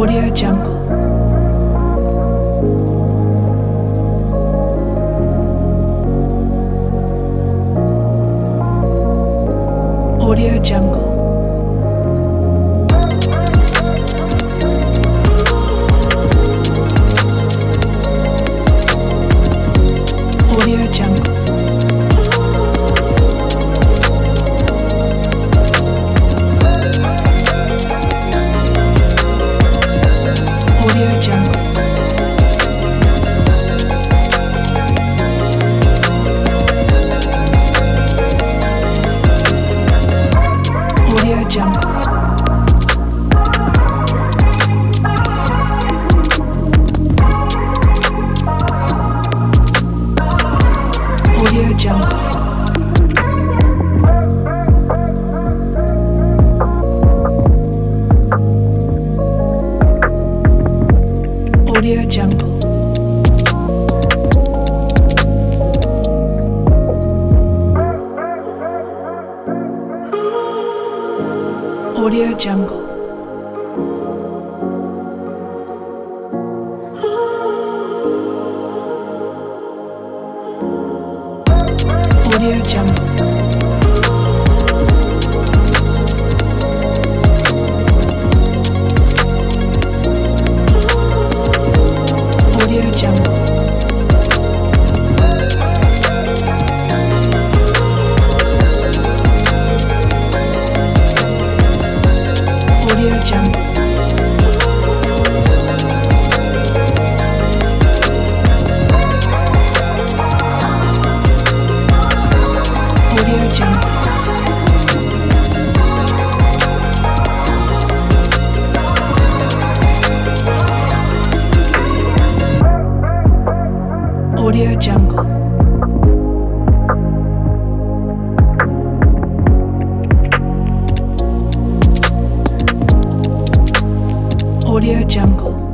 Audio Jungle. Audio Jungle. Audio Jungle. Audio Jungle. Audio Jungle. Audio Jungle. Audio Jungle. Audio Jungle. Audio Jungle. Audio Jungle. Audio Jungle. Audio Jungle. Audio Jungle. Audio Jungle.